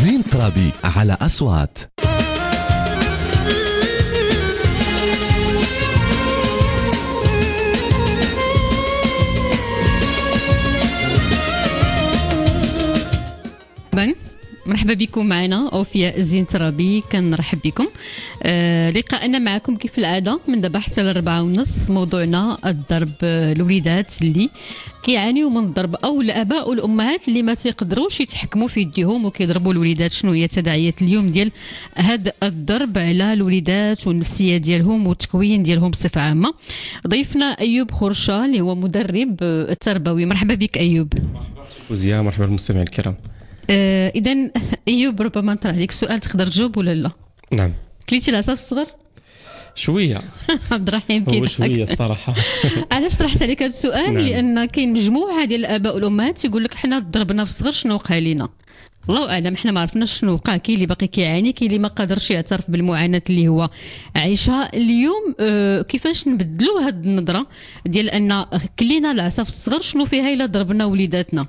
زين ترابي على أصوات. مرحبا بكم معنا أوفياء زين ترابي، كنرحب بكم. لقاءنا معكم كيف العادة من دابا حتى ل4:30. موضوعنا الضرب، الوليدات اللي كيعانيوا من الضرب او الاباء والامهات اللي ما تيقدروش يتحكموا في يديهم وكيضربوا الوليدات. شنو هي تداعيات اليوم ديال هذا الضرب على الوليدات والنفسيه ديالهم والتكوين ديالهم بصفه عامه؟ ضيفنا ايوب خرشه اللي هو مدرب تربوي. مرحبا بك ايوب. وزيا مرحبا بالمستمعين الكرام. اذا ايوب، ربما نطرح عليك سؤال تقدر تجاوب ولا لا؟ نعم. كليتي العصا في الصغر؟ شويه. عبد الرحيم هو شويه الصراحه. علاش طرحت عليك هذا السؤال؟ نعم. لان كاين مجموعه ديال الاباء والامهات يقول لك حنا ضربنا في الصغر، شنو وقع لينا؟ الله اعلم، حنا ما عرفناش شنو وقع. كاين اللي باقي كيعاني، كاين اللي ما قادرش يعترف بالمعاناه اللي هو عايشها اليوم. كيفاش نبدلوا هذه النظره ديال ان كلينا العصا في الصغر، شنو فيها الا ضربنا وليداتنا؟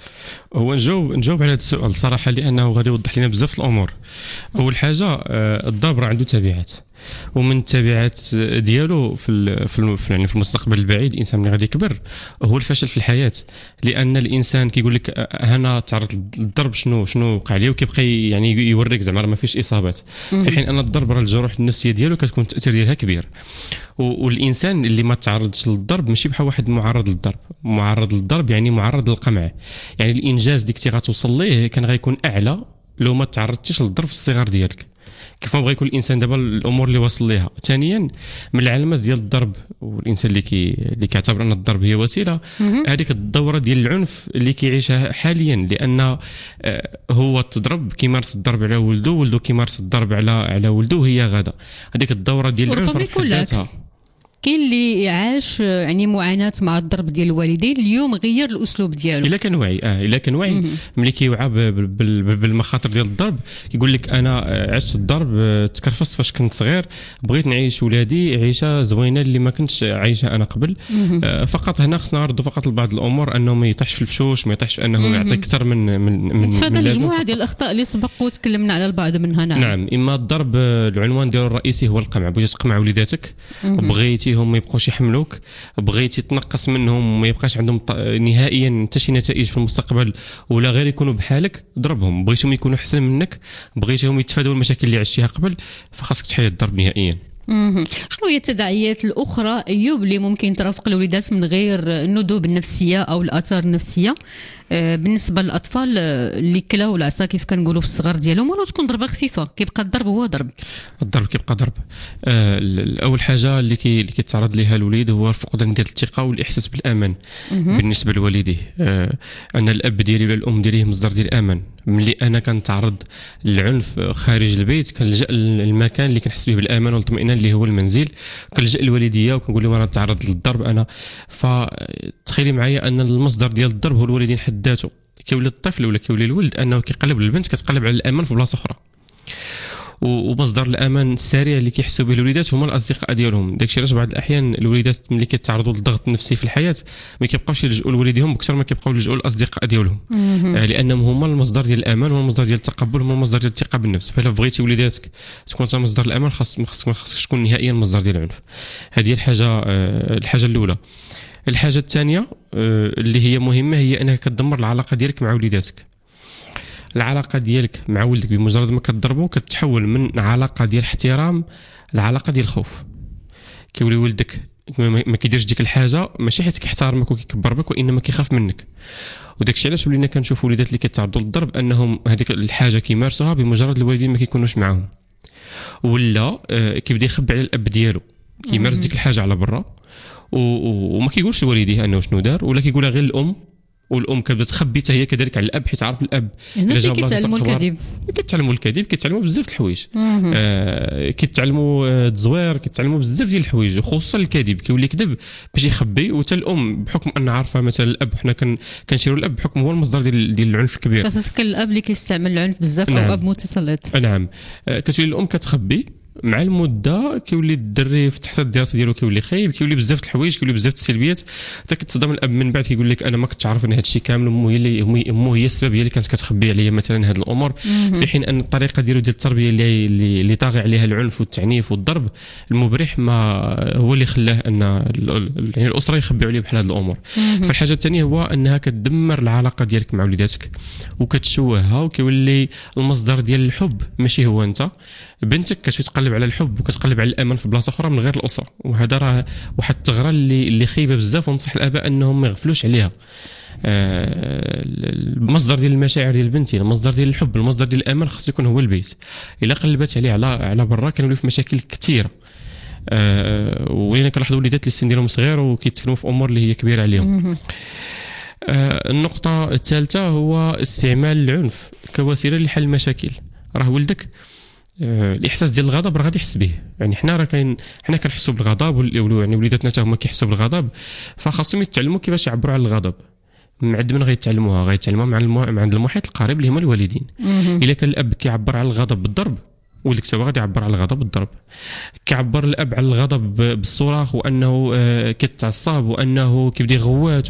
هو نجاوب على هذا السؤال صراحه، لانه غادي يوضح لنا بزاف الامور. اول حاجه، الضرب راه عنده تبعات، ومن التبعات ديالو في المستقبل البعيد الانسان ملي غادي يكبر هو الفشل في الحياه. لان الانسان كيقول لك انا تعرضت للضرب، شنو وقع لي، وكيبقى يعني يوريك زعما راه ما فيش اصابات، في حين ان الضرب راه الجروح النفسيه ديالو كتكون التاثير ديالها كبير. والانسان اللي ما تعرضش للضرب ماشي بحال واحد معرض للضرب يعني معرض للقمع. يعني الانجاز ديك تي غتوصل ليه كان غيكون اعلى لو ما تعرضتيش للضرب في الصغر ديالك. كيف ما بغى يكون الانسان دابا الامور اللي واصل ليها. ثانيا، من العلامات ديال الضرب والانسان اللي كيعتبر ان الضرب هي وسيله، هذيك الدوره ديال العنف اللي كيعيشها حاليا، لان هو تضرب كيمارس الضرب على ولده كيمارس الضرب على ولده، هي غدا هذيك الدوره ديال العنف في حد ذاتها. كاين اللي عاش يعني معاناه مع الضرب ديال الوالدين، اليوم غير الاسلوب ديالو. الا كان واعي ملي كيوعى بالمخاطر ديال الضرب، كيقول لك انا عشت الضرب، تكرفصت فاش كنت صغير، بغيت نعيش ولادي عيشه زوينه اللي ما كنتش عايشها انا قبل. فقط هنا خصنا نردوا فقط لبعض الامور، انه ما يطيحش في الفشوش، ما يطيحش في انه يعطي اكثر من هذا مجموعه ديال الاخطاء اللي سبق وتكلمنا على البعض منها. نعم. اما الضرب العنوان ديالو الرئيسي هو القمع، بغيتي تقمع وليداتك، بغيتي هم ما يبقاوش يحملوك، بغيتي تنقص منهم ما يبقاش عندهم نهائيا حتى شي نتائج في المستقبل، ولا غير يكونوا بحالك، ضربهم. بغيتهم يكونوا احسن منك، بغيتهم يتفادوا المشاكل اللي عشتيها قبل، فخاصك تحيد الضرب نهائيا. شنو هي التداعيات الاخرى ايوب اللي ممكن ترافق الوليدات من غير الندوب النفسيه او الاثار النفسيه بالنسبه للاطفال اللي كلاو العصا كيف كنقولوا في الصغر ديالهم، ولا تكون ضربه خفيفه؟ كيبقى الضرب هو ضرب. الضرب كيبقى ضرب. اول حاجه اللي كيتعرض لها الوليد هو فقدان ديال الثقه والاحساس بالامان بالنسبه لوالديه. انا الاب ديالي ولا الام ديالي مصدر ديال الامان. ملي انا كنتعرض للعنف خارج البيت كنلجا للمكان اللي كنحس به بالامان والاطمئنان اللي هو المنزل، كنلجا للوالديه وكنقول لهم انا تعرضت للضرب انا. فتخيلي معايا ان المصدر ديال الضرب هو الوالدين حد ذاته. كيولي الطفل ولا كيولي الولد انه كيقلب البنت كتقلب على الامان في بلاصه اخرى، ومصدر الامان السريع اللي كيحسوا به الوليدات هما الاصدقاء ديالهم. داكشي علاش بعض الاحيان الوليدات ملي كيتعرضوا للضغط النفسي في الحياه ما كيبقاوش يلجؤوا لوالديهم اكثر ما كيبقاو يلجؤوا للاصدقاء ديالهم، لانهم هما المصدر ديال الامان، هما المصدر ديال التقبل، هما المصدر ديال الثقه بالنفس. فالا بغيتي وليداتك تكون انت مصدر الامان، ما خاصكش تكون نهائيا مصدر ديال العنف. هذه الحاجه الاولى. الحاجه الثانيه اللي هي مهمه هي انك كتدمر العلاقه ديالك مع وليداتك. العلاقه ديالك مع ولدك بمجرد ما كتضربو كتحول من علاقه ديال احترام لعلاقه ديال الخوف. كيولي ولدك ما كيديرش ديك الحاجه ماشي حيت كيحترمك وكيكبر بك، وانما كيخاف منك. وداكشي علاش ولينا كنشوف وليدات اللي كيتعرضوا للضرب انهم هذيك الحاجه كيمارسوها بمجرد الوالدين ما كيكونوش معاهم، ولا كيبدا يخبي على الاب ديالو، كيمارس ديك الحاجه على برا وما كيقولش لوالديه انه شنو دار، ولا كيقولها غير الام، والام كتبدا تخبي حتى هي كذلك على الاب، حيت عارف الاب الا جاب كيتعلموا الكذب، كيتعلموا بزاف د الحوايج، كيتعلموا التزوير، كيتعلموا بزاف ديال الحوايج، وخصوصا الكذب. كيولي يكذب باش يخبي، وتا الام بحكم ان عارفه مثلا الاب، حنا كنشيروا الاب بحكم هو المصدر ديال العنف الكبير، خاصة كان الاب اللي كيستعمل العنف بزاف، او اب متسلط. نعم. كتولي الام كتخبي مع المده كيولي الدري في تحت الدراسه ديالو كيولي خايب، كيولي بزاف د الحوايج، كيولي بزاف د السلبيات، حتى كتصدم الاب من بعد كيقول لك انا ما كنتش عارف ان هذا الشيء كامل، امه هي السبب، هي اللي كانت كتخبي عليا مثلا هذه الامور. في حين ان الطريقه ديالو ديال التربيه اللي طاغي عليها العنف والتعنيف والضرب المبرح ما هو اللي خلاه ان يعني الاسره يخبيوا عليه بحال هذه الامور. فالحاجه الثانيه هو انها كتدمر العلاقه ديالك مع وليداتك وكتشوهها، وكيولي المصدر ديال الحب ماشي هو انت. بنتك كتقلب على الحب وكتقلب على الامان في بلاصه اخرى من غير الاسره، وهذا راه واحد الثغره اللي خايبه بزاف، ونصح الاباء انهم ما يغفلوش عليها. المصدر ديال المشاعر ديال بنتي، المصدر ديال الحب، المصدر ديال الامان خاص يكون هو البيت. الا قلبت عليه على برا كنوليو في مشاكل كثيره. ولينا كنلاحظوا وليدات اللي السن ديالهم صغير وكيتكلموا في امور اللي هي كبيره عليهم. النقطه الثالثه هو استعمال العنف كوسيله لحل المشاكل. راه ولدك الاحساس ديال الغضب راه غادي يحس به، يعني حنا كنحسوا بالغضب، يعني وليداتنا حتى هما كيحسوا بالغضب، فخاصهم يتعلموا كيفاش يعبروا على الغضب. معد من غيتعلموها مع عند المحيط القريب اللي هما الوالدين. الا كان الاب كيعبر على الغضب بالضرب، ولدك تا غادي يعبر على الغضب بالضرب. كيعبر الاب على الغضب بالصراخ وانه كيتعصب وانه كيبدا يغوات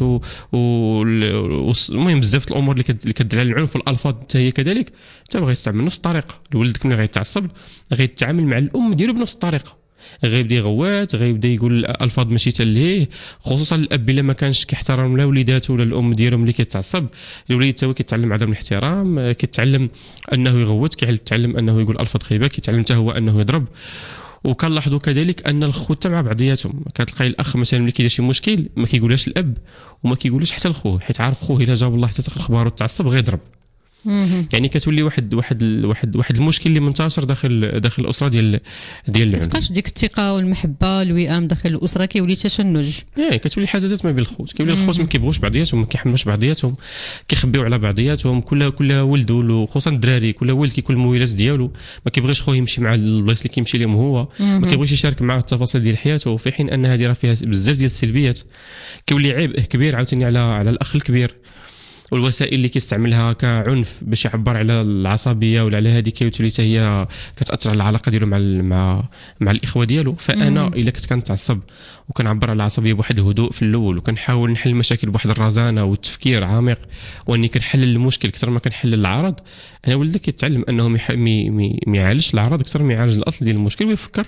المهم بزاف الامور اللي كدير على العنف والالفاظ حتى هي كذلك، حتى بغى يستعمل نفس الطريقه. ولدك ملي غيتعصب غيتعامل مع الام ديالو بنفس الطريقه، غيبدا يغوات، غيبدا يقول الفاظ ماشي تلهيه. خصوصا الاب الا ما كانش كيحترم لا وليداته ولا الام ديالهم اللي كيتعصب، الوليد حتى هو كيتعلم عدم الاحترام، كيتعلم انه يغوت، كيتعلم انه يقول الفاظ خايبه، كيتعلم حتى هو انه يضرب. وكنلاحظوا كذلك ان الخوت مع بعضياتهم، كتلقاي الاخ مثلا ملي كيدير شي مشكل ما كيقولهاش الاب وما كيقولهاش حتى لخوه، حيت عارف خوه الا جاب الله حتى الاخبار وتعصب غيضرب. يعني كتولي واحد المشكل اللي منتشر داخل الاسره ديال العنف. كتبقاش ديك الثقه والمحبه والوئام داخل الاسره، كيولي تشنج. كتولي حزازات ما بين الخوت، كيولي الخوت ما كيبغوش بعضياتهم، ما كيحملوش بعضياتهم، كيخبيو على بعضياتهم. كل ولد وخصوصا الدراري كل ولد كيكون المويلات ديالو، ما كيبغيش خوه يمشي مع البلايص اللي كيمشي لهم هو، ما كيبغيش يشارك معاه التفاصيل ديال حياته، في حين ان هذه راه فيها بزاف ديال السلبيات. كيولي عبء كبير عاوتاني على الاخ الكبير، والوسائل اللي كيستعملها كعنف باش يعبر على العصبيه ولا على هذه كيولي حتى هي كتاثر على العلاقه ديالو مع الاخوه ديالو. فانا الا كنت كنتعصب وكنعبر على العصبيه بواحد الهدوء في الاول، وكنحاول نحل المشاكل بواحد الرزانه والتفكير عميق، واني كنحلل المشكل اكثر ما كنحلل العرض، انا ولدك كيتعلم انه ما يعالجش العرض اكثر ما يعالج الاصل ديال المشكل، ويفكر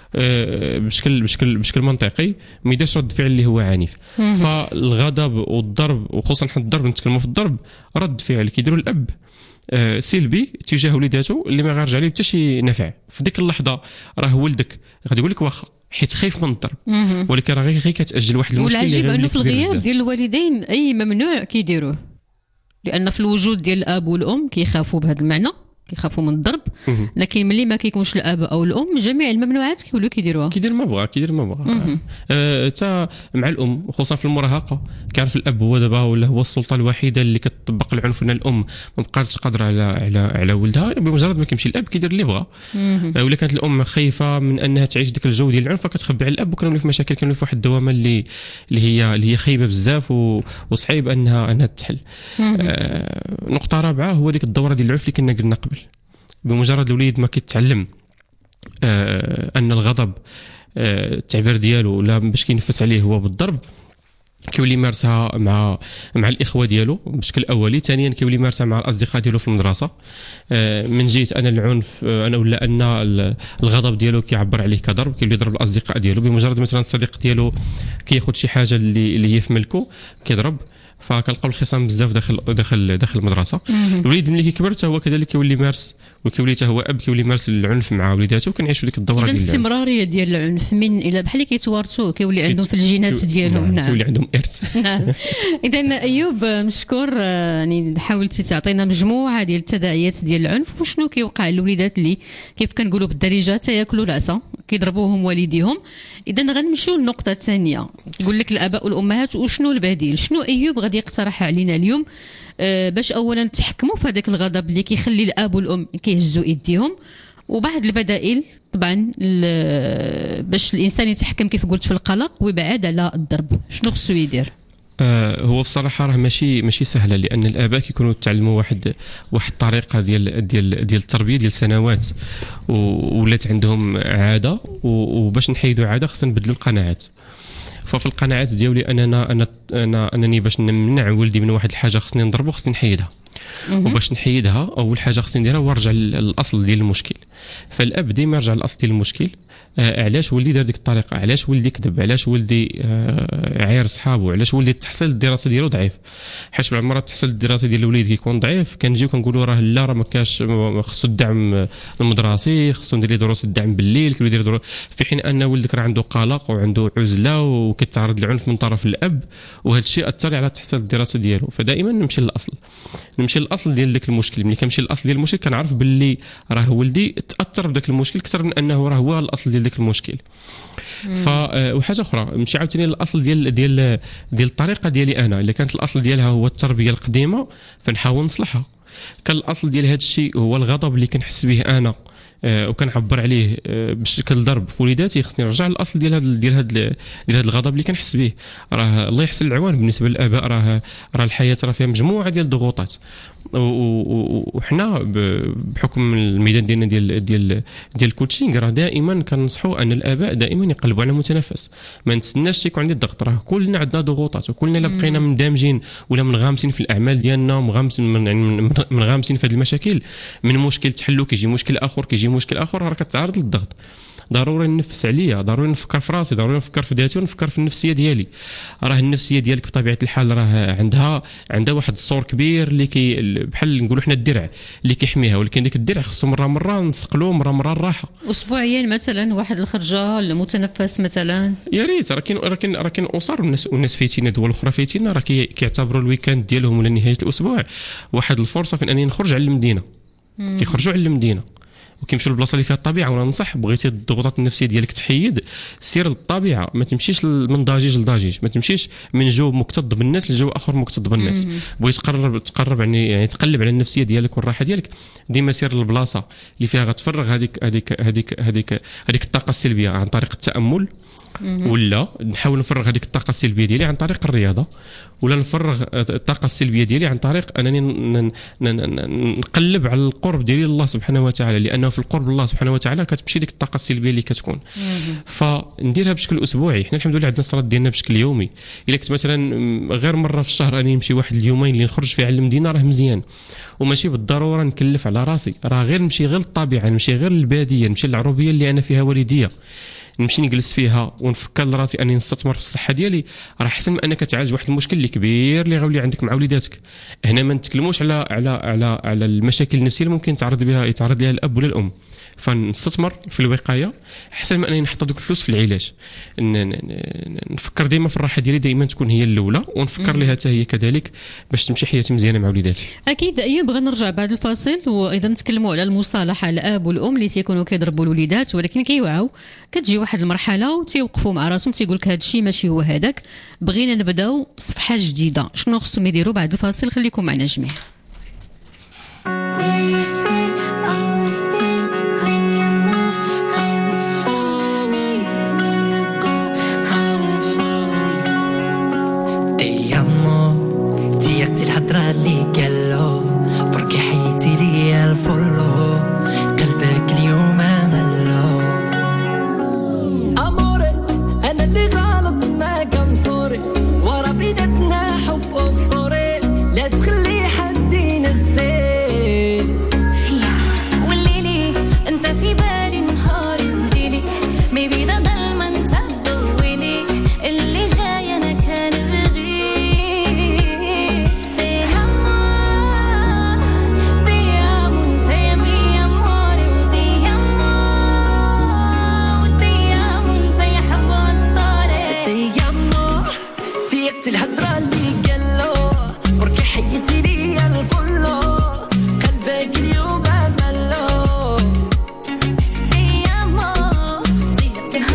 بشكل منطقي، ما يديرش رد فعل اللي هو عنيف. فالغضب والضرب، وخصوصا حنا الضرب نتكلموا في الضرب، رد فعل كيديروا الاب سلبي تجاه وليداته اللي ما غيرجع عليه حتى شي نفع. في ديك اللحظه راه ولدك غادي يقول لك واخا حيت خايف من الضرب، ولكن راه غير كتاجل واحد المشكل. والعجيب انه في الغياب ديال الوالدين اي ممنوع كيديروه، لان في الوجود ديال الاب والام كيخافوا بهذا المعنى، كيخافوا من الضرب. لكن ملي ما كيكونش الاب او الام جميع الممنوعات كيولوا كيديروها، كيدير ما بغا حتى مع الام، خصوصا في المراهقه. كيعرف الاب هو دابا ولا هو السلطه الوحيده اللي كتطبق العنف، ان الام ما بقاتش قادره على ولدها، بمجرد ما كيمشي الاب كيدير اللي بغا. ولا كانت الام خايفه من انها تعيش ديك الجو ديال العنف فكتخبي على الاب، وكانوا في مشاكل، كانوا في واحد الدوامه اللي هي خايبه بزاف وصعيب انها تحل. نقطه رابعه هو ديك الدوره ديال العنف اللي كنا قلنا قبل. بمجرد الوليد ما كيتعلم ان الغضب التعبير ديالو ولا باش كينفس عليه هو بالضرب، كيولي يمارسها مع الاخوه ديالو بشكل اولي. ثانيا كيولي يمارسها مع الاصدقاء ديالو في المدرسه. من جهه انا العنف انا ولا ان الغضب ديالو كيعبر عليه كضرب، كيولي يضرب الاصدقاء ديالو. بمجرد مثلا الصديق ديالو كياخذ شي حاجه اللي هي في ملكه كيضرب، فكنلقاو الخصام بزاف داخل المدرسه. الوليد ملي كيكبر حتى هو كذلك كيولي يمارس، وكيولي حتى هو اب كيولي يمارس العنف مع وليداته، وكنعيشوا ديك الدوره ديال الاستمراريه ديال العنف من الى بحال كيتوارثوا، كيولي عندهم في الجينات ديالهم. نعم كيولي عندهم ارث. اذا ايوب مشكور، يعني حاولتي تعطينا مجموعه ديال التداعيات ديال العنف وشنو كيوقع للوليدات اللي كيف كنقولوا بالدارجه تياكلوا العصا كيضربوهم والديهم. اذا غنمشيو للنقطه الثانيه، يقول لك الاباء والامهات وشنو البديل، شنو ايوب غادي يقترح علينا اليوم باش اولا نتحكموا في هذاك الغضب اللي كيخلي الاب والام كيهزوا ايديهم، وبعض البدائل طبعا باش الانسان يتحكم كيف قلت في القلق ويبعد على الضرب، شنو خصو يدير؟ هو بصراحه راه ماشي سهله، لان الاباء كيكونوا تعلموا واحد الطريقه ديال التربيه ديال سنوات، ولات عندهم عاده، وباش نحيدوا عاده خصنا نبدلوا القناعات. ففي القناعات ديالي انني باش نمنع ولدي من واحد الحاجه خصني نضربه، خصني نحيدها. وباش نحيدها اول حاجه خصني نديرها هو نرجع للاصل ديال المشكل. فالاب ديما يرجع للاصل ديال المشكل. علاش ولدي دار ديك الطريقه، علاش ولدي كذب، علاش ولدي عاير صحابه، علاش ولدي التحصيل الدراسي ديالو ضعيف. حيت بعض المرات التحصيل الدراسي ديال الوليد كيكون ضعيف، كنجيو كنقولوا راه ما كاش، خصو الدعم المدرسي، خصو ندير ليه دروس الدعم بالليل، كيدير دروس، في حين ان ولدك راه عنده قلق وعنده عزله وكيتعرض للعنف من طرف الاب، وهذا الشيء اثر على التحصيل الدراسي ديالو. فدائما نمشي للاصل ديال داك المشكل. ملي كنمشي للاصل ديال المشكل كنعرف باللي راه ولدي تاثر بداك المشكل اكثر من انه راه هو الاصل ديال داك المشكل. وحاجه اخرى نمشي عاوتاني للاصل ديال الطريقه ديالي انا. الا كانت الاصل ديالها هو التربيه القديمه فنحاول نصلحها. كان الاصل ديال هذا الشيء هو الغضب اللي كنحس به انا وكنعبر عليه بشكل ضرب في وليداتي، خصني نرجع للاصل ديال هذا الغضب اللي كنحس به. راه الله يحسن العوان بالنسبه للاباء، راه الحياه راه فيها مجموعه ديال الضغوطات، وحنا بحكم الميدان ديالنا ديال الكوتشينغ راه دائما كننصحوا ان الاباء دائما يقلبوا على متنفس. ما نتسناش يكون عندي الضغط، راه كلنا عندنا ضغوطات، وكلنا الا بقينا مندمجين ولا منغامسين في الاعمال ديالنا، منغامسين في هذه المشاكل، من مشكل تحلو كيجي مشكل اخر، راه كتعرض للضغط. ضروري ننفس عليا، ضروري نفكر في راسي، ضروري نفكر في ذاتي، ونفكر في النفسيه ديالي. راه النفسيه ديالك بطبيعه الحال راه عندها واحد الصور كبير اللي بحال نقولوا حنا الدرع اللي كيحميها، ولكن ديك الدرع خصو مره نسقلو، مره الراحه. اسبوعيا مثلا واحد الخرجه المتنفس مثلا، يا ريت. راه كاين اسر والناس فايتين دول اخرى فايتين، راه كيعتبروا الويكاند ديالهم ولا نهايه الاسبوع واحد الفرصه فين انني نخرج على المدينه. كيخرجوا على المدينه وكيمشيو للبلاصه اللي فيها الطبيعه. وانا ننصح بغيتي الضغوطات النفسيه ديالك تحيد، سير للطبيعه، ما تمشيش من ضجيج لضجيج، ما تمشيش من جو مكتظ بالناس لجو اخر مكتظ بالناس. بغيتي تقرب يعني تقلب على النفسيه ديالك والراحه ديالك، ديما سير للبلاصه اللي فيها غتفرغ هذيك الطاقه السلبيه عن طريق التامل، ولا نحاول نفرغ هذيك الطاقه السلبيه ديالي عن طريق الرياضه، ولا نفرغ الطاقه السلبيه ديالي عن طريق انني نقلب على القرب ديالي لله سبحانه وتعالى، لانه في القرب الله سبحانه وتعالى كتمشي ديك الطاقه السلبيه اللي كتكون. فنديرها بشكل اسبوعي. حنا الحمد لله عندنا الصلاه ديالنا بشكل يومي. الا كنت مثلا غير مره في الشهر اني نمشي واحد اليومين اللي نخرج فيه على المدينه راه مزيان، وماشي بالضروره نكلف على راسي. راه غير نمشي غير للطبيعه، نمشي غير للباديه، نمشي للعروبيه اللي انا فيها والديه، نمشي نجلس فيها ونفكر لراسي اني نستثمر في الصحه ديالي، راه احسن من انك تعالج واحد المشكل اللي كبير اللي غيولي عندك مع وليداتك. هنا ما نتكلموش على المشاكل النفسيه اللي ممكن يتعرض لها الاب ولا الام. فنستثمر في الوقايه احسن من انني نحط دوك الفلوس في العلاج. نفكر ديما في الراحه ديالي، دائما تكون هي الاولى، ونفكر لها حتى هي كذلك باش تمشي حياتي مزيانه مع وليداتي. اكيد. ايوب، بغينا نرجع بعد الفاصل، واذا نتكلموا على المصالحه الاب والام اللي تيكونوا كيضربوا الوليدات ولكن كيوعوا، كتجي واحد المرحله وتيوقفوا مع راسهم تيقول لك هذا الشيء ماشي هو هذاك، بغينا نبداو صفحه جديده. شنو خصهم يديروا بعد الفاصل؟ خليكم معنا جميع. الحضرة اللي قالو بركي حيتي لي الفولو، قلبك اليوم ملو. أموري أنا اللي غلط، ما كان صوري، ورا بيدتنا حب أسطوري، لا تخلي حد ينسي فيها. والليلي أنت في بالي نهاري وليلي، ميبي ده ضلمة أنت تضويلي، اللي جاي أنا كان الهضرة اللي قالو بركي حيتي لي الفولو، قلبك اليوم ملو. ديامو ضيعتي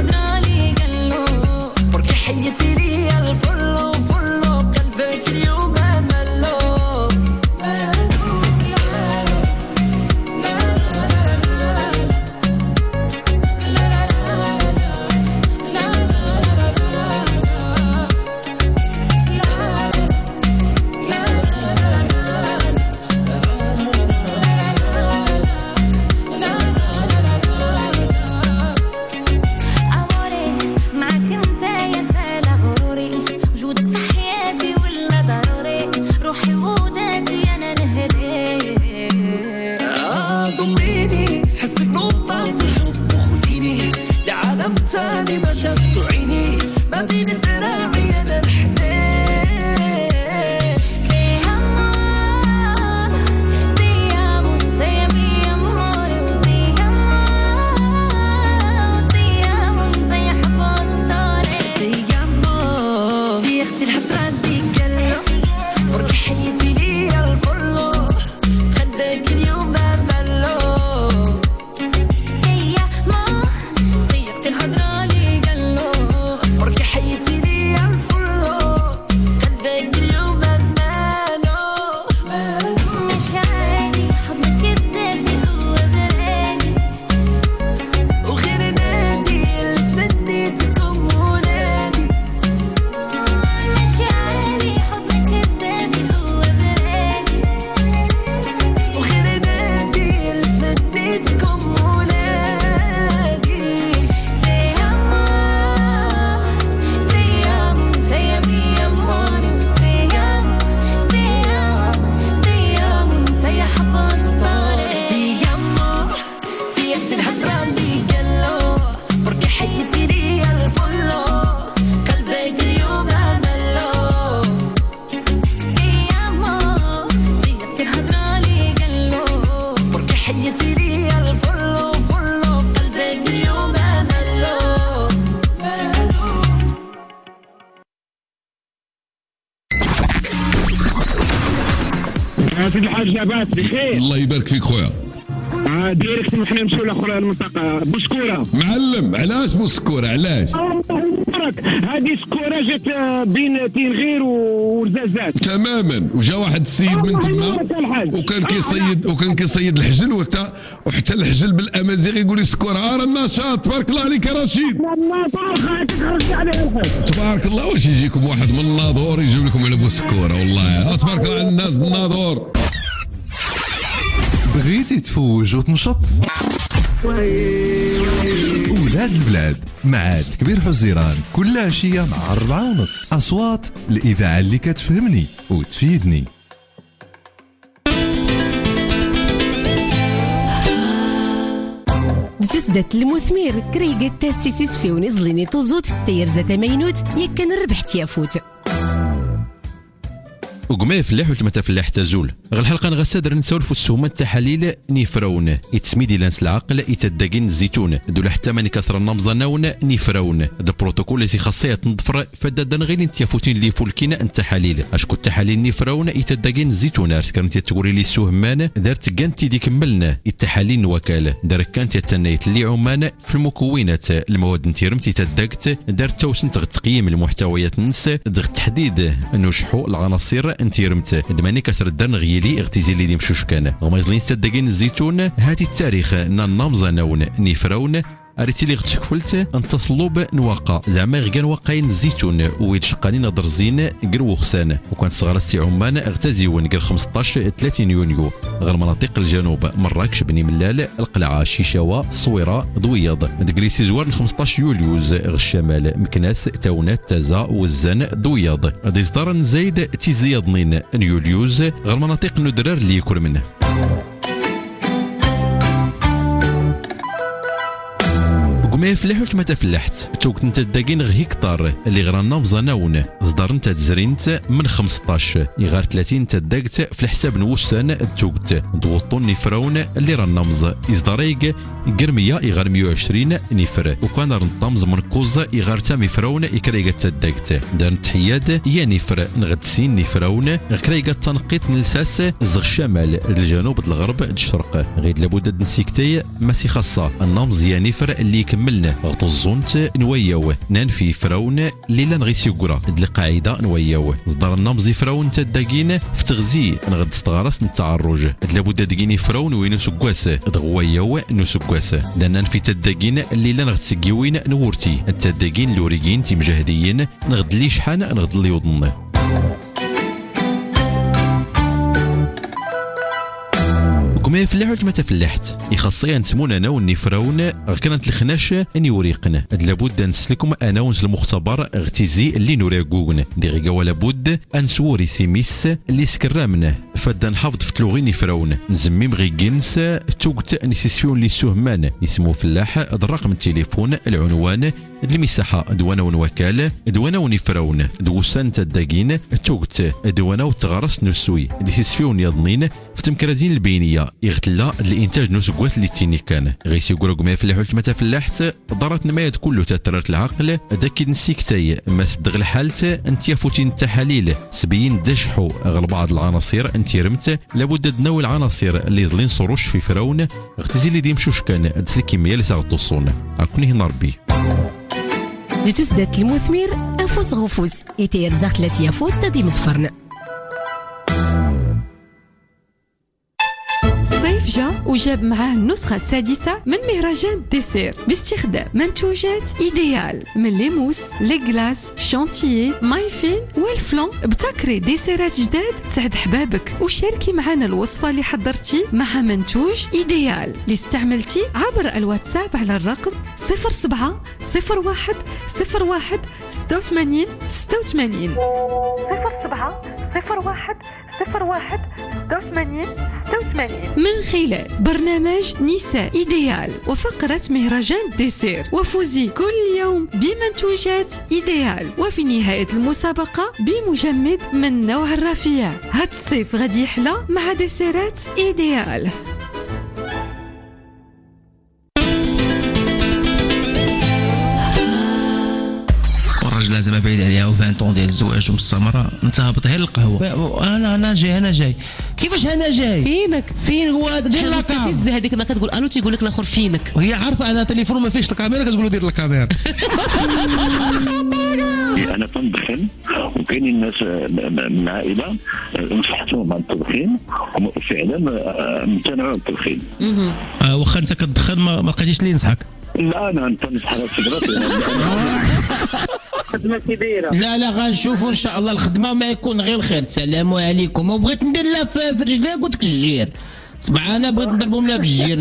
سيد الحاج لاباس بخير؟ الله يبارك فيك خويا. ديريكت حنا نمشيو لاخر المنطقه بوسكوره. معلم علاش بوسكوره علاش؟ هذه سكوره جات بين تينغير ورزازات تماما. وجا واحد السيد من تما وكان كيصيد الحجل وحتى الحجل بالامازيغي يقول لي سكوره. راه النشاط تبارك الله عليك يا رشيد. تبارك الله. واش يجيكم واحد من الناظور يجيب لكم على بوسكوره والله تبارك الله على الناس الناظور. بغيتي تفوج وتنشط ولاد البلاد مع كبير حزيران كل عشية مع 4:30 أصوات الإذاعة اللي كتفهمني وتفيدني. تسدت المثمير كريقة تاسيسيس فيوني زليني توزوت تير زات مينوت يكن ربحت يافوت وقما فلاح وتما تفلاح تزول غير الحلقه نغسادر نسولفوا السهمه التحاليل نيفرون يتسميدي لانس العقل يتدقين الزيتون دول حتى ماني كسر النمزناون نيفرون دا بروتوكول اللي خاصيه تنظفر فدادا غير انت يفوتين اللي فولكينا التحاليل اشكو التحاليل نيفرون يتدقين الزيتون ارسكرنت تقولي لي السهمان دارت كانتي ديك ملنا التحاليل وكاله دار كانت تنيت اللي عمان في المكونات المواد نتيرمتي تدقت دارت توسن تقييم المحتويات نس دغ تحديد نشحو العناصر انت يرمت دماني كسر الدرن غيلي اغتزالي دي مشوش كان غما يزلين ستدقين الزيتون هاتي التاريخ نمزناون نيفراون اريتي لي غتشكفلت انتصلوب نواقع زعما غير واقعين الزيتون ويتشقانين درزين قرو خسان وكانت صغار سي عمان اغتزيون قر 15 30 يونيو غير مناطق الجنوب مراكش بني ملال القلعه شيشاوه الصويره ضويض دكريسي زوار 15 يوليوز غ الشمال مكناس تاونات تازا وزان ضويض ديزدار زايد تيزياضنين يوليوز غير مناطق ندرار اللي يكر منه ما يفلحوش ما تفلحت توك انت داكين غ هكتار اللي غرانا مزناون صدر انت تزرينت من 15 يغار 30 تداكت في الحساب نوسان توكت دوطون نفرون اللي رانا مز ازداريق قرميه يغار 120 نفر وكان رنطامز من كوز يغار تامي فرون يكريق تداكت دار تحياد يا نفر نغدسين نفرون غكريق تنقيت نلساس زغ الشمال الجنوب الغرب الشرق غير لابد نسيكتي ماشي خاصه النمز يا نفر اللي كملنا غطزونت نوياو ننفي فراون ليلا نغيسي قرا د القاعده نوياو صدر النمزي فراون تداكين في تغزي نغد استغراس نتعرج لابد دقيني فراون وين سكواس دغوياو نسكواس دنا ننفي تداكين ليلا نغتسقيوين نورتي التداكين لوريين تي مجاهدين نغد لي شحال نغد لي وضن كما يفلحوا ما تفلحت يخصيا نسمونا انا والنفراون كانت الخناش اني وريقنا لابد نسلكم انا ونس المختبر اغتزي اللي نراقوغن ديغا ولا بد انسوري سيميس اللي سكرامنا فدا نحافظ في تلوغي نفراون نزميم غي جنس توقت نسيسفيون لي سهمان يسمو فلاح الرقم التليفون العنوان المساحة دوانا ونوكال دوانا ونفراون دوسان تداقين توقت دوانا وتغرس نسوي ديسفيون يضنين في تمكرازين البينية يغتلا الانتاج نسقوات اللي تيني كان غيسي قرق ما يفلحوش ما تفلحت ضرت نمايد كله تترات العقل داكي نسيكتاي ما صدق الحالت انت يفوتين التحاليل سبيين دشحو غل بعض العناصر انت رمت لابد تناول العناصر اللي يظلين صروش في فراون اغتزي اللي ديمشوش كان دس الكمية اللي ساغطوصون عكوني هنا ربي تسدت المثمير أفوز غفوز يتير زغتلت يفوت تدي متفرن الصيف جا وجاب معاه النسخة السادسة من مهرجان ديسير باستخدام منتوجات إيديال من ليموس ليغلاس شانتيي مايفين والفلون بتكري ديسيرات جداد سعد حبابك وشاركي معنا الوصفة اللي حضرتي مع منتوج إيديال اللي استعملتي عبر الواتساب على الرقم 07 01 01 86 86 07 01 01 86 86 من خلال برنامج نساء إيديال وفقرة مهرجان ديسير وفوزي كل يوم بمنتوجات إيديال وفي نهاية المسابقة بمجمد من نوع الرفيع. هاد الصيف غادي يحلى مع ديسيرات إيديال. الراجل زعما بعيد عليها 20 طون ديال الزواج ومستمره، انت هابط غير القهوه. انا جاي كيفاش انا جاي فين هو هذا دير لاكاميرا هذيك ما كتقول الو تيقول لك الاخر فينك، وهي عارفه انا تليفون ما فيهش الكاميرا كتقول دير الكاميرا. انا تندخن وكاينين الناس من العائله نصحتهم عن التدخين وفعلا امتنعوا عن التدخين. واخا انت كتدخن ما لقيتيش اللي ينصحك؟ لا انا نتنصح على السيجارات. الخدمه كي دايره؟ لا غنشوفوا ان شاء الله الخدمه ما يكون غير خير. السلام عليكم. وبغيت ندير لها في رجليها قلت لك الجير سمع، انا بغيت نضربهم لها بالجير.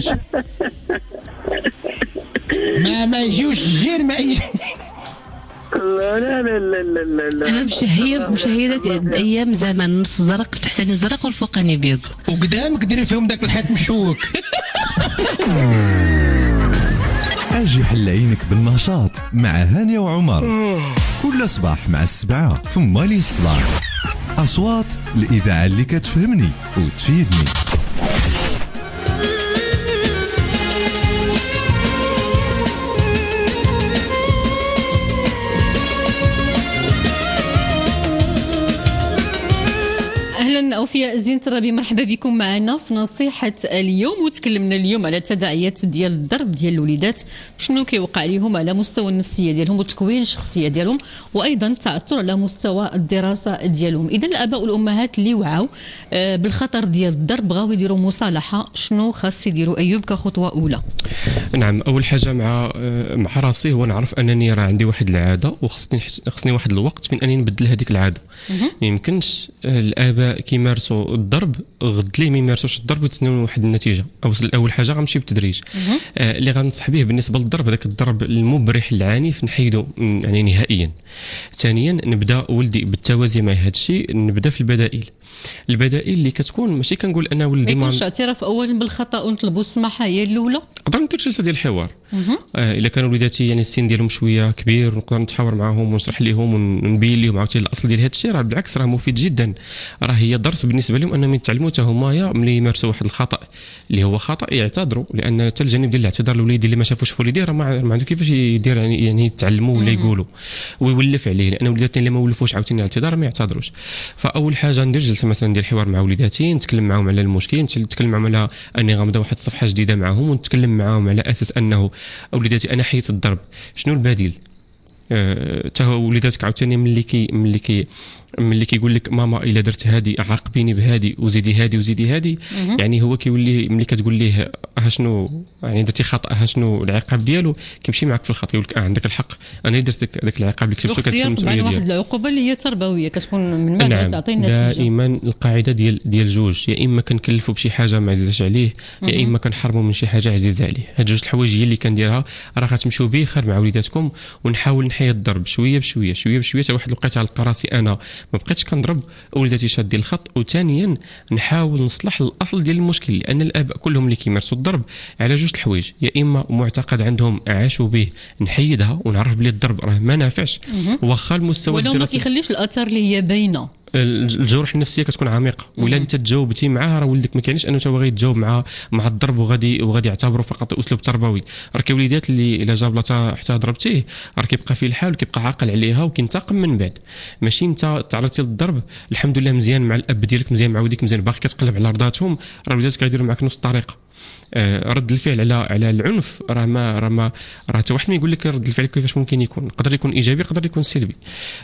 ما يجيوش الجير ما يجي. لا انا مشهيه داك الايام زمان النص زرق تحتاني زرق والفوقاني بيض وقدامك ديري فيهم داك الحيط مشوك. اجي حل عينك بالنشاط مع هاني وعمر كل صباح مع 7 في مالي الصباح. اصوات الاذاعه اللي كتفهمني وتفيدني. اهلا اوفياء زين الترابي، مرحبا بكم معنا في نصيحه اليوم. وتكلمنا اليوم على التداعيات ديال الضرب ديال الوليدات، شنو كيوقع لهم على مستوى النفسيه ديالهم وتكوين الشخصيه ديالهم، وايضا التاثر على مستوى الدراسه ديالهم. اذا الاباء والامهات اللي وعاو بالخطر ديال الضرب بغاو يديروا مصالحه، شنو خاص يديروا ايوب كخطوه اولى؟ نعم، اول حاجه مع راسي هو نعرف انني راه عندي واحد العاده وخصني واحد الوقت من اني نبدل هذيك العاده. ما يمكنش الاباء كيمارسوا الضرب غد ليه ما يمارسوش الضرب ويتسناو واحد النتيجه. اول حاجه غنمشي بالتدريج. اللي غنصح به بالنسبه للضرب، هذاك الضرب المبرح العنيف نحيدو يعني نهائيا. ثانيا نبدا ولدي بالتوازي مع هذا الشيء، نبدا في البدائل اللي كتكون ماشي كنقول انا ولدي ما يكونش اعتراف اولا بالخطا ونطلبوا السماحه هي الاولى. نقدر ندير جلسه ديال الحوار. الا كانوا وليداتي يعني السن ديالهم شويه كبير نقدر نتحاور معهم ونشرح لهم ونبين لهم عاوتاني الاصل ديال هذا الشيء. راه بالعكس راه مفيد جدا، راه هي درس بالنسبه لهم انهم يتعلموا حتى هما ملي يمارسوا واحد الخطا اللي هو خطا يعتذروا، لان حتى الجانب ديال الاعتذار للوليد اللي ما شافوش في وليديه راه ما عنده كيفاش يدير يعني يتعلموا ولا يقولوا ويولف عليه، لان وليداتنا اللي ما ولفوش عاوتاني الاعتذار ما يعتذروش. فاول حاجه ندير جلسه مثلا ديال الحوار مع وليداتي، نتكلم معهم على المشكل، نتكلم معهم على اني غنبدا واحد الصفحه جديده معهم، ونتكلم معهم على اساس انه وليداتي انا حيت الضرب شنو البديل. حتى وليداتك عاوتاني ملي كيقول لك ماما الا درت هادي عاقبيني بهادي وزيدي هادي وزيدي هادي، يعني هو كيولي ملي كتقول ليه شنو يعني درتي خطا شنو العقاب ديالو، كيمشي معك في الخط يقول لك عندك الحق انا درت داك العقاب اللي كتبتو كتكون مسؤوليه ديالك. واحد العقوبه اللي هي تربويه كتكون من بعد تعطي النتيجه. دائما القاعده ديال جوج، يا اما كنكلفوا بشي حاجه ما عزيزاش عليه، يا اما كنحرموا من شي حاجه عزيزه عليه. هاد جوج الحوايج هي اللي كنديرها. راه غتمشيو بخير مع وليداتكم، ونحاول نحيد الضرب شويه بشويه حتى واحد الوقيته غنلقى راسي انا ما بقيتش كنضرب وليداتي شادين الخط. وثانيا نحاول نصلح الاصل ديال المشكل، لان الاباء كلهم اللي كيمارسوا الضرب على جوج الحوايج، يا اما معتقد عندهم عاشوا به نحيدها ونعرف بلي الضرب راه ما نافعش واخا المستوى الدراسي ولو ما كيخليش الاثار اللي هي باينه. الجروح النفسيه كتكون عميقه، ولا انت تجاوبتي معاه راه ولدك ما كاينش انه هو غيتجاوب مع الضرب وغادي يعتبره فقط اسلوب تربوي. راه كاين وليدات اللي الا جاب لها حتى ضربتيه راه كيبقى في الحال وكيبقى عاقل عليها وكينتقم من بعد. ماشي انت تعرضتي للضرب الحمد لله مزيان مع الاب ديالك، مزيان مع ولدك، مزيان باقي كتقلب على رضاتهم، راه وليداتك غيديروا معك نفس الطريقه. رد الفعل على العنف راه حتى واحد ما يقول لك رد الفعل كيفاش ممكن يكون، يقدر يكون ايجابي يقدر يكون سلبي.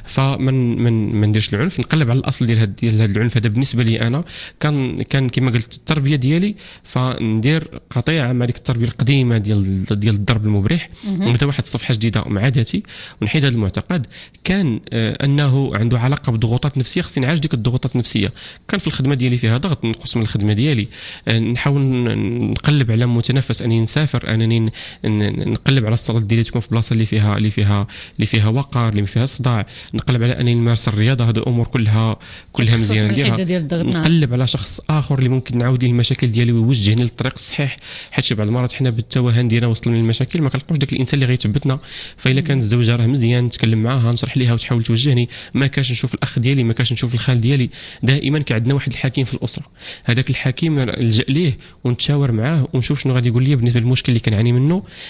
فمن نديرش العنف، نقلب على الاصل ديال هذا العنف. هذا بالنسبه لي انا كان كما قلت التربيه ديالي، فندير قطيعه مع ديك التربيه القديمه ديال الضرب المبرح، ونبدا واحد الصفحه جديده مع ذاتي ونحيد هذا المعتقد. كان انه عنده علاقه بضغوطات نفسيه، خصني نعالج ديك الضغوطات النفسيه. كان في الخدمه ديالي فيها ضغط، نقص من الخدمه ديالي، نحاول نقلب على متنفس، اني نسافر، انني نقلب على الصلاه ديالي تكون في بلاصه اللي فيها وقار، اللي فيها صداع، نقلب على انني نمارس الرياضه. هذه الامور كلها مزيانه نديرها. نقلب على شخص اخر اللي ممكن نعاود ليه المشاكل ديالي ويوجهني للطريق الصحيح، حيت بعض المرات حنا بالتوهان ديالنا وصلنا للمشاكل ما كنلقاوش داك الانسان اللي غيثبتنا. فاذا كانت الزوجه راه مزيان نتكلم معاها نشرح ليها وتحاول توجهني، ما كاش نشوف الاخ ديالي، ما كاش نشوف الخال ديالي. دائما كان عندنا واحد الحكيم في الاسره، هذاك الحكيم نلجا ليه ونتشاور معاه ونشوف شنو غادي يقول لي بالنسبه للمشكل اللي كنعاني منه.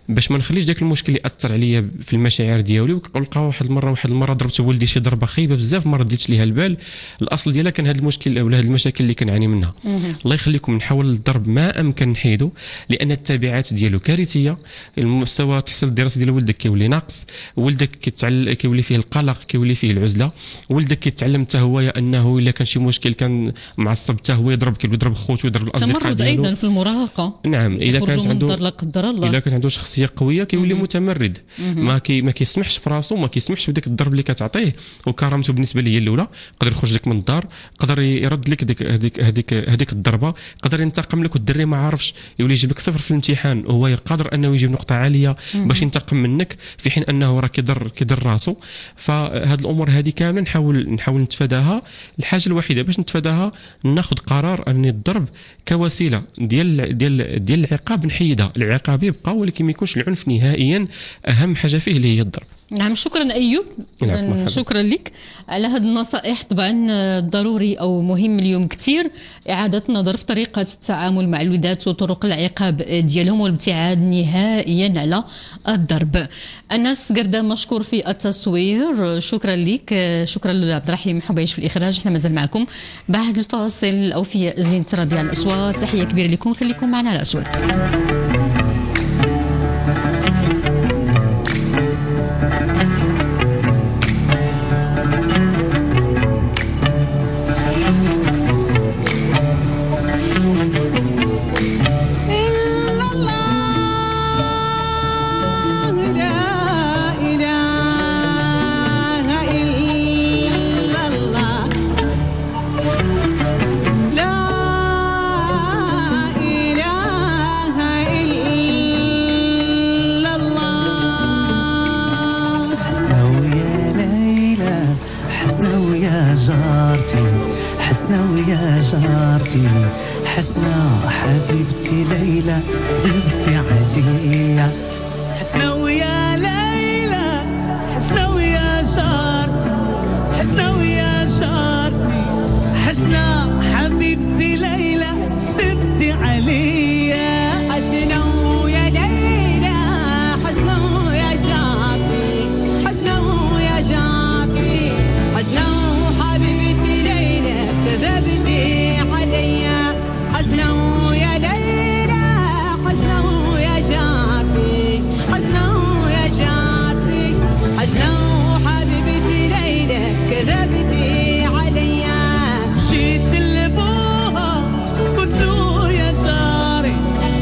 باش ما نخليش داك المشكل ياثر عليا في المشاعر ديالي. ولقى واحد المره ضربت ولدي شي ضربه خايبه بزاف، ما رديتش ليها البال. الاصل ديالها كان هذا المشكل ولا هذه المشاكل اللي كنعاني منها. الله يخليكم نحاول الضرب ما امكن نحيدو، لان التبعات ديالو كارثيه. المستوى تحصيل الدراسي ديال ولدك كيولي ناقص، ولدك كيولي فيه القلق، كيولي فيه العزله، ولدك كيتعلم حتى هو انه الا كان شي مشكل كان معصب حتى هو يضرب خوته ويضرب الاصدقاء ديالو. تمرد ايضا في المراهقه. نعم، اذا كانت عنده لا قدر الله، اذا كانت عنده شخصيه قويه كيولي متمرد، ما كيسمحش في راسو، ما كيسمحش بداك الضرب اللي كتعطيه. وكرامته بالنسبه لي هي الاولى. قدر يخرج لك من الدار، قدر يرد لك هذيك الضربه، قدر ينتقم لك، والدري ما عارفش يولي يجيب لك صفر في الامتحان وهو قادر انه يجيب نقطه عاليه باش ينتقم منك، في حين انه راه كيضر راسو. فهاد الامور هذه كامله نحاول نتفاداها. الحاجه الوحيده باش نتفاداها ناخذ قرار ان الضرب كوسيله ديال العقاب نحيدها. العقاب يبقى، ولكن ما يكونش العنف نهائيا اهم حاجه فيه اللي هي الضرب. نعم، شكرا أيوب. شكرا لك على هذه النصائح. طبعا ضروري أو مهم اليوم كتير إعادة نظر في طريقة التعامل مع الوليدات وطرق العقاب ديالهم والابتعاد نهائيا على الضرب. أنس قردة مشكور في التصوير، شكرا لك. شكرا لعبد الرحيم حبيش في الإخراج. احنا مازال معكم بعد الفاصل أو في زينة ربيع الأصوات. تحية كبيرة لكم، خليكم معنا على الأصوات. حسنا حبيبتي ليلى غبتي عليا، حسنا ويا ليلى، حسنا ويا جارتي، حسنا ويا جارتي، حسنا حبيبتي ليلى غبتي عليا، حسنا ويا ليلى، حسنا ويا جارتي، حسنا ويا جارتي، حسنا حبيبتي ليلى كذبتي عليا، حسنا ويا ليلى، حسنا ويا جارتي، حسنا ويا جارتي، حسنا وحبيبتي ليلى كذبتي عليا، جيت لبوها قلت له يا جاري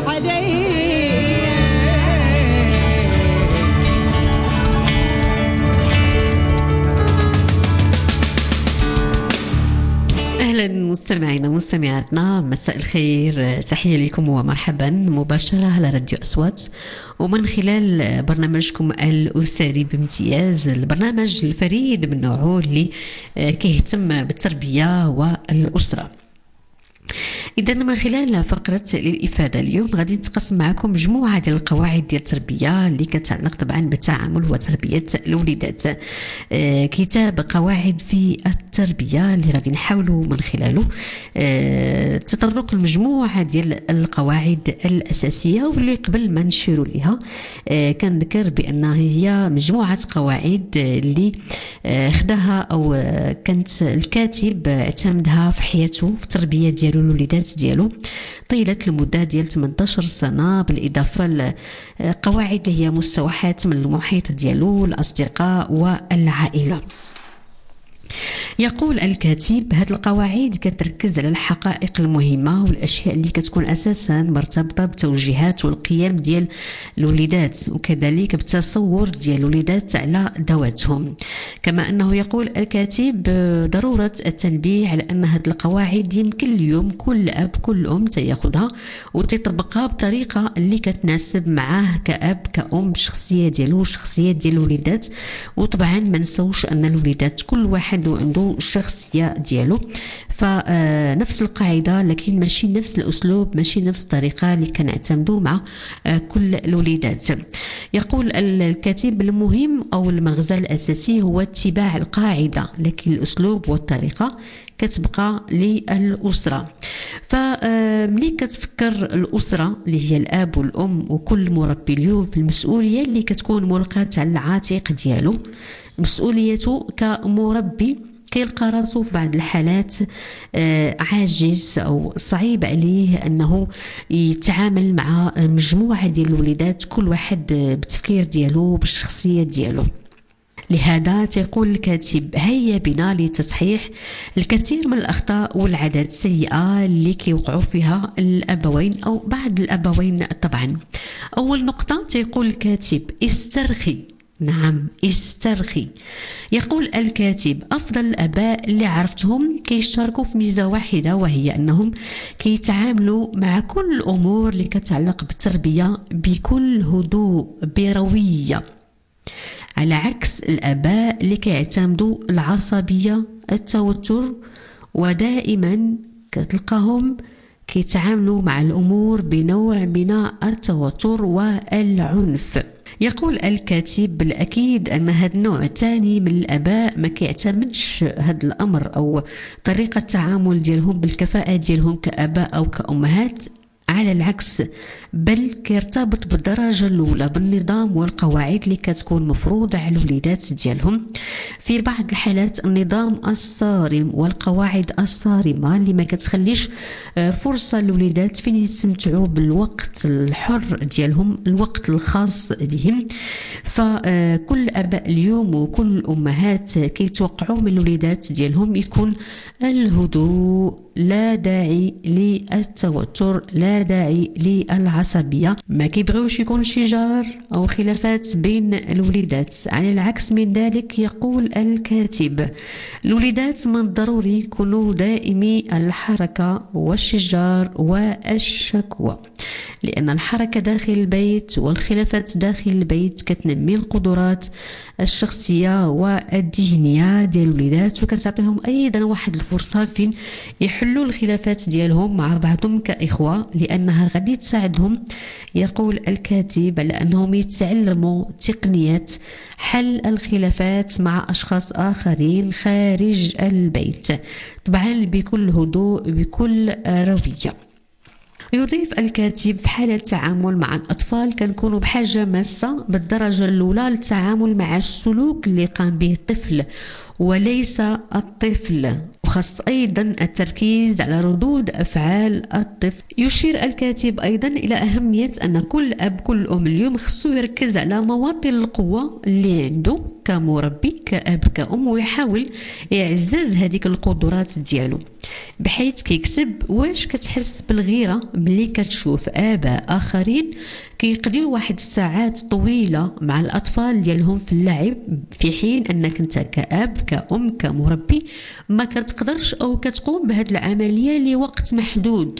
علي. أهلا مستمعينا ومستمعاتنا، مساء الخير، تحية لكم ومرحبا مباشرة على راديو أصوات ومن خلال برنامجكم الأسري بامتياز، البرنامج الفريد من نوعه اللي كيهتم بالتربية والأسرة. إذا من خلال فقرة الإفادة اليوم غادي نتقاسم معكم مجموعة ديال القواعد ديال التربية اللي كتعلق طبعا بالتعامل وتربية الوليدات. كتاب قواعد في التربية اللي غادي نحاولوا من خلاله تطرق لمجموعة ديال القواعد الأساسية، واللي قبل ما نشيروا لها كنذكر بأنها هي مجموعة قواعد اللي خداها أو كانت الكاتب اعتمدها في حياته في التربية ديالو الوليدات ديالو طيلة المدة ديال 18 سنة، بالإضافة لقواعد اللي هي مستوحات من المحيط ديالو، الأصدقاء والعائلة. يقول الكاتب هذه القواعد كتركز على الحقائق المهمة والأشياء اللي كتكون أساسا مرتبطة بالتوجيهات والقيم ديال الوليدات، وكذلك بالتصور ديال الوليدات على ذواتهم. كما أنه يقول الكاتب ضرورة التنبيه على أن هذه القواعد يمكن اليوم كل أب كل أم تياخدها وتطبقها بطريقة اللي كتناسب معاه كأب كأم، الشخصية ديالو الشخصية ديال الوليدات. وطبعا ما نسوش أن الوليدات كل واحد عنده الشخصية ديالو، فنفس القاعدة لكن ماشي نفس الأسلوب، ماشي نفس الطريقة اللي كنعتمدوا مع كل الوليدات. يقول الكاتب المهم أو المغزى الأساسي هو اتباع القاعدة، لكن الأسلوب والطريقة كتبقى للأسرة. فملي كتفكر الأسرة اللي هي الأب والأم وكل مربي اليوم في المسؤولية اللي كتكون ملقاة على العاتق ديالو، مسؤوليته كمربي كيلقى راسو في بعض الحالات عاجز أو صعيب عليه أنه يتعامل مع مجموعة ديال الوليدات كل واحد بالتفكير ديالو بالشخصية ديالو. لهذا تقول الكاتب هيا بنا لتصحيح الكثير من الأخطاء والعادات السيئة اللي كيوقعوا فيها الأبوين أو بعض الأبوين. طبعا أول نقطة تقول الكاتب استرخي. نعم استرخي. يقول الكاتب أفضل الآباء اللي عرفتهم كيشاركوا في ميزة واحدة، وهي أنهم كيتعاملوا مع كل الأمور اللي كتعلق بالتربية بكل هدوء بروية، على عكس الآباء اللي كيعتمدوا العصبية التوتر، ودائما كتلقاهم كيتعاملوا مع الأمور بنوع من التوتر والعنف. يقول الكاتب بالأكيد أن هذا النوع الثاني من الآباء ما كيعتمدش هذا الأمر أو طريقة التعامل ديالهم بالكفاءة ديالهم كآباء أو كأمهات، على العكس بل كيرتبط بالدرجة الأولى بالنظام والقواعد اللي كتكون مفروضة على الوليدات ديالهم. في بعض الحالات النظام الصارم والقواعد الصارمة اللي ما كتخليش فرصة للوليدات فين يستمتعوا بالوقت الحر ديالهم، الوقت الخاص بهم. فكل أباء اليوم وكل الأمهات كيتوقعوا من الوليدات ديالهم يكون الهدوء، لا داعي للتوتر، لا داعي للعصبية، ما كيبغيوش يكون شجار أو خلافات بين الوليدات. على العكس من ذلك يقول الكاتب الوليدات من الضروري يكونوا دائمي الحركة والشجار والشكوى، لأن الحركة داخل البيت والخلافات داخل البيت كتنمي القدرات الشخصية والذهنية ديال الوليدات، وكتعطيهم أيضا واحد الفرصة فين يحلوا الخلافات ديالهم مع بعضهم كإخوة، لأنها غادي تساعدهم. يقول الكاتب على أنهم يتعلموا تقنية حل الخلافات مع أشخاص آخرين خارج البيت، طبعا بكل هدوء بكل روية. يضيف الكاتب في حالة التعامل مع الأطفال كنكونوا بحاجة ماسة بالدرجة الأولى للتعامل مع السلوك اللي قام به الطفل وليس الطفل. وخاص أيضا التركيز على ردود أفعال الطفل. يشير الكاتب أيضا إلى أهمية أن كل أب كل أم اليوم خصو يركز على مواطن القوة اللي عنده كمربي كأب كأم، ويحاول يعزز هذيك القدرات ديالو، بحيث كيكتب واش كتحس بالغيرة ملي كتشوف آباء آخرين كيقضيو واحد الساعات طويلة مع الأطفال ديالهم في اللعب، في حين أنك أنت كأب كأم كمربي ما كتقدرش أو كتقوم بهذه العملية لوقت محدود.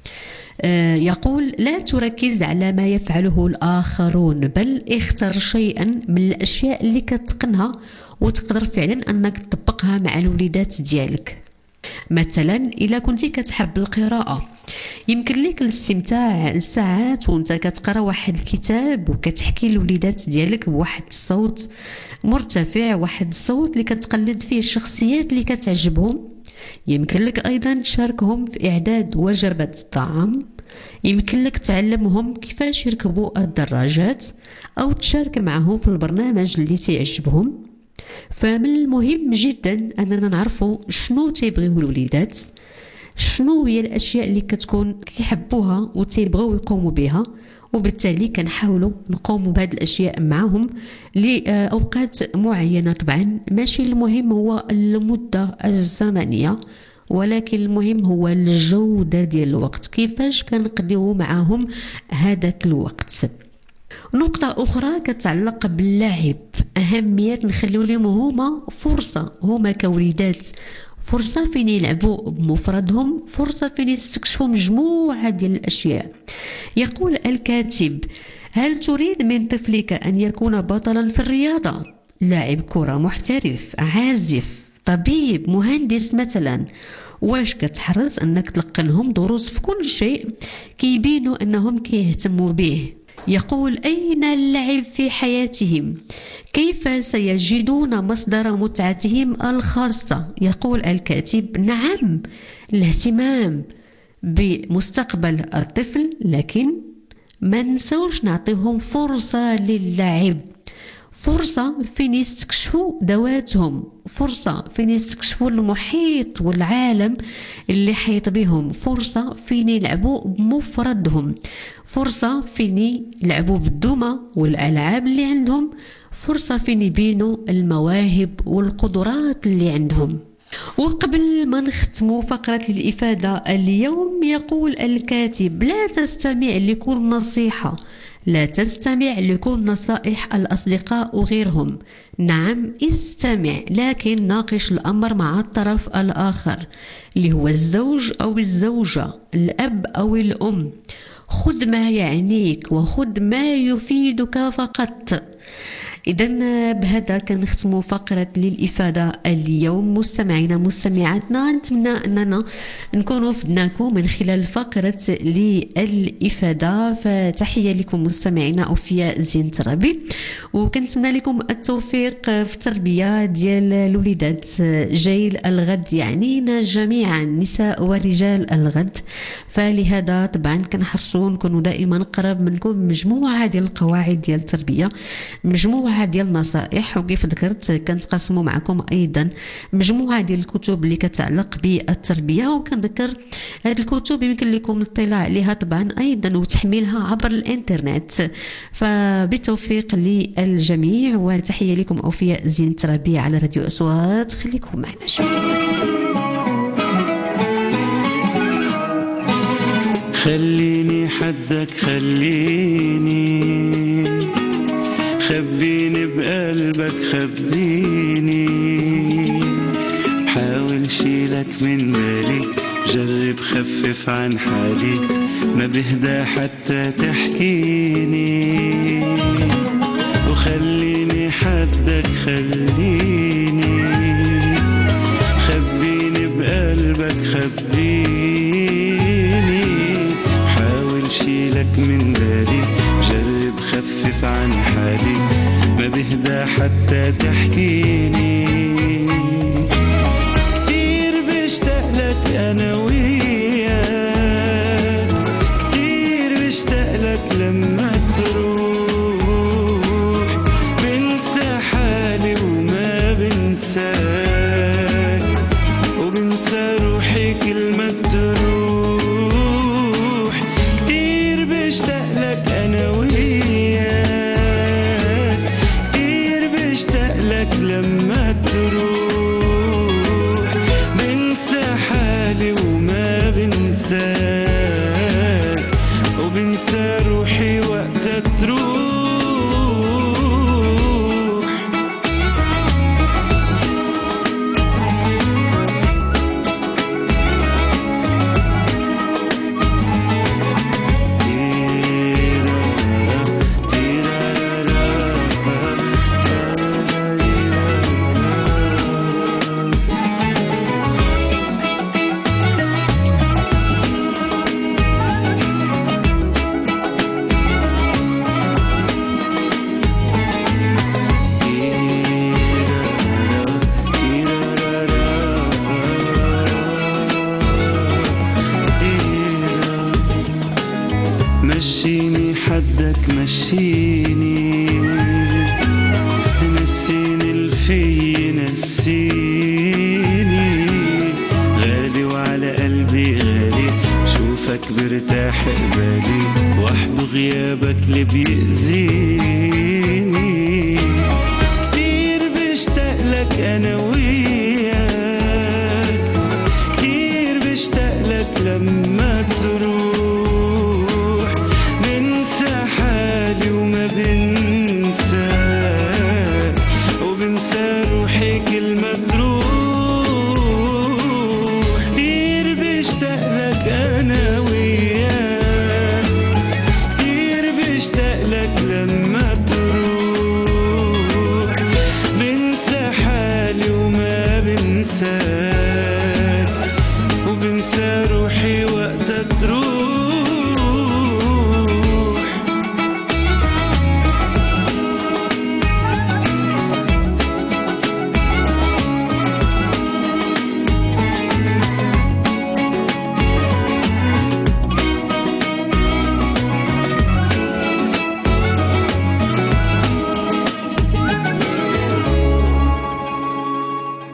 يقول لا تركز على ما يفعله الآخرون، بل اختر شيئا من الأشياء اللي كتقنها وتقدر فعلا أنك تطبقها مع الوليدات ديالك. مثلا إلا كنتي كتحب القراءة يمكن لك الاستمتاع الساعات وانت كتقرا واحد الكتاب وكتحكي للوليدات ديالك بواحد الصوت مرتفع، واحد الصوت اللي كتقلد فيه الشخصيات اللي كتعجبهم. يمكن لك أيضا تشاركهم في إعداد وجبات الطعام، يمكن لك تعلمهم كيفاش يركبوا الدراجات أو تشارك معهم في البرنامج اللي تعجبهم. فمن المهم جدا أننا نعرفوا شنو تيبغيو الوليدات، شنو هي الأشياء اللي كتكون كيحبوها وتيبغيو يقوموا بها، وبالتالي كنحاولوا نقوموا بهذه الأشياء معهم لأوقات معينة. طبعا ماشي المهم هو المدة الزمنية، ولكن المهم هو الجودة ديال الوقت، كيفاش كنقضيو معهم هذاك الوقت. نقطة أخرى كتعلق باللعب، أهمية نخليو لهم هما فرصة، هما كوليدات فرصة فين يلعبوا بمفردهم، فرصة فين يستكشفوا مجموعة ديال الأشياء. يقول الكاتب هل تريد من طفلك أن يكون بطلا في الرياضة، لاعب كرة محترف، عازف، طبيب، مهندس مثلا؟ واش كتحرص أنك تلقنهم دروس في كل شيء كيبينوا أنهم كيهتموا به؟ يقول أين اللعب في حياتهم؟ كيف سيجدون مصدر متعتهم الخاصة؟ يقول الكاتب نعم الاهتمام بمستقبل الطفل، لكن ما نسوش نعطيهم فرصة للعب، فرصة فين يستكشفوا ذواتهم، فرصة فين يستكشفوا المحيط والعالم اللي حيط بهم، فرصة فين يلعبوا بمفردهم، فرصة فين يلعبوا بالدمى والألعاب اللي عندهم، فرصة فين يبينوا المواهب والقدرات اللي عندهم. وقبل ما نختموا فقرة الإفادة اليوم يقول الكاتب لا تستمع لكل نصيحة، لا تستمع لكل نصائح الأصدقاء وغيرهم. نعم استمع، لكن ناقش الأمر مع الطرف الآخر اللي هو الزوج أو الزوجة، الأب أو الأم. خذ ما يعنيك وخذ ما يفيدك فقط. إذن بهذا كنختموا فقرة للإفادة اليوم. مستمعينا مستمعاتنا، نتمنى أننا نكونوا فدناكم من خلال فقرة للإفادة. فتحية لكم مستمعينا أوفياء زين ترابي، وكنتمنى لكم التوفيق في التربية ديال الوليدات جيل الغد، يعني جميعا نساء ورجال الغد. فلهذا طبعا كنحرصوا نكونوا دائما قرب منكم مجموعة ديال القواعد ديال التربية، مجموعة ديال النصائح، وكيف ذكرت كنتقاسموا معكم ايضا مجموعه ديال الكتب اللي كتعلق بالتربيه. وكنذكر هذه الكتب يمكن لكم الاطلاع عليها طبعا ايضا وتحميلها عبر الانترنت. فبالتوفيق للجميع، وتحيه لكم اوفياء زين ترابيه على راديو اصوات. خليكم معنا شويه. خليني حدك، خبيني بقلبك، خبيني، حاول شيلك من بالي، جرب خفف عن حالي، ما بهدى حتى تحكيني. وخليني حدك، خبيني بقلبك، خبيني، حاول شيلك من بالي، جرب خفف عن حالي، ما بهدى حتى تحكيني. كتير بشتاق لك أنا وياك، كتير بشتاق لك لما تروح، بنسى حالي وما بنساك، وبنسى انا وياك كتير بشتاق لك لما تروح بنسى حالي وما بنساك وبنسى روحي وقتها تروح مشيني حدك مشيني نسيني الفي نسيني غالي وعلى قلبي غالي شوفك برتاح قبالي وحده غيابك اللي بيأذيني كتير بشتاق لك انا